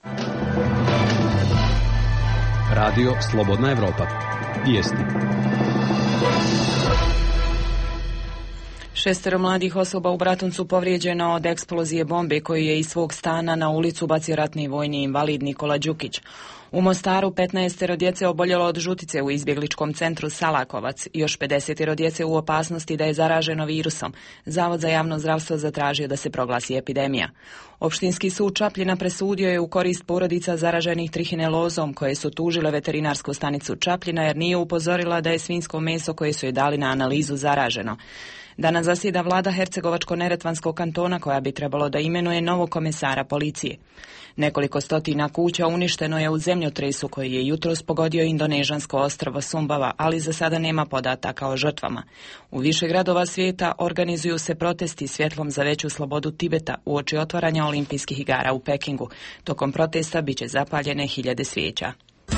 H: Radio Slobodna Evropa. Vijesti.
B: Šestero mladih osoba u Bratuncu povrijeđeno od eksplozije bombe koju je iz svog stana na ulicu bacio ratni vojni invalid Nikola Đukić. U Mostaru petnaestero djece oboljelo od žutice u izbjegličkom centru Salakovac, još pedesetero djece u opasnosti da je zaraženo virusom. Zavod za javno zdravstvo zatražio da se proglasi epidemija. Opštinski sud Čapljina presudio je u korist porodica zaraženih trihinelozom koje su tužile veterinarsku stanicu Čapljina jer nije upozorila da je svinjsko meso koje su je dali na analizu zaraženo. Danas zasjeda vlada Hercegovačko-neretvanskog kantona koja bi trebalo da imenuje novog komesara policije. Nekoliko stotina kuća uništeno je u zemljotresu koji je jutros pogodio indonežansko ostrvo Sumbava, ali za sada nema podataka o žrtvama. U više gradova svijeta organizuju se protesti svjetlom za veću slobodu Tibeta uoči otvaranja olimpijskih igara u Pekingu. Tokom protesta biće zapaljene hiljade svijeća.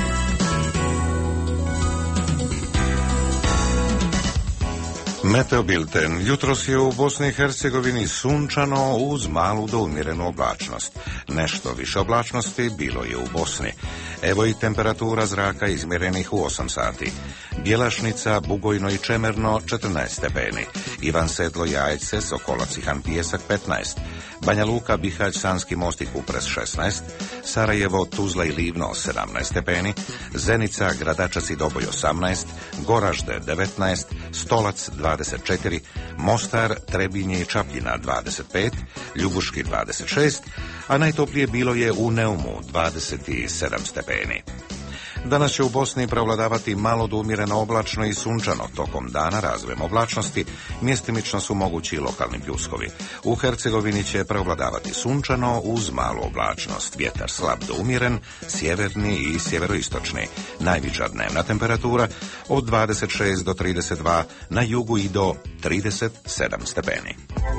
A: Meteobilten. Jutros je u Bosni i Hercegovini sunčano uz malu do umjerenu oblačnost. Nešto više oblačnosti bilo je u Bosni. Evo i temperatura zraka izmjerenih u osam sati. Bjelašnica, Bugojno i Čemerno četrnaest stepeni. Ivan Sedlo, Jajce, Sokolac i Han Pijesak petnaest. Banja Luka, Bihać, Sanski Most i Kupres šesnaest. Sarajevo, Tuzla i Livno sedamnaest stepeni. Zenica, Gradačac i Doboj osamnaest. Goražde devetnaest. Stolac dvadeset četiri. Mostar, Trebinje i Čapljina dvadeset pet. Ljubuški dvadeset šest. A najtoplije bilo je u Neumu dvadeset sedam stepeni. Danas će u Bosni prevladavati malo do umjereno oblačno i sunčano. Tokom dana razvojem oblačnosti mjestimično su mogući i lokalni pljuskovi. U Hercegovini će prevladavati sunčano uz malu oblačnost. Vjetar slab do umjeren, sjeverni i sjeveroistočni. Najviša dnevna temperatura od dvadeset šest do trideset dva, na jugu i do trideset sedam stepeni.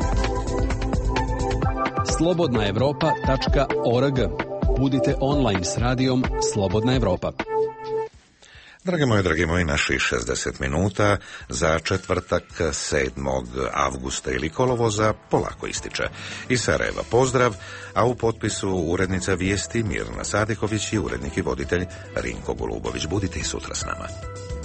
H: slobodna europa tačka org. Budite online s radijom Slobodna Evropa.
A: Drage moje, dragi moji, naših šezdeset minuta za četvrtak sedmog avgusta ili kolovoza polako ističe. Iz Sarajeva pozdrav, a u potpisu urednica vijesti Mirna Sadiković i urednik i voditelj Rinko Golubović. Budite i sutra s nama.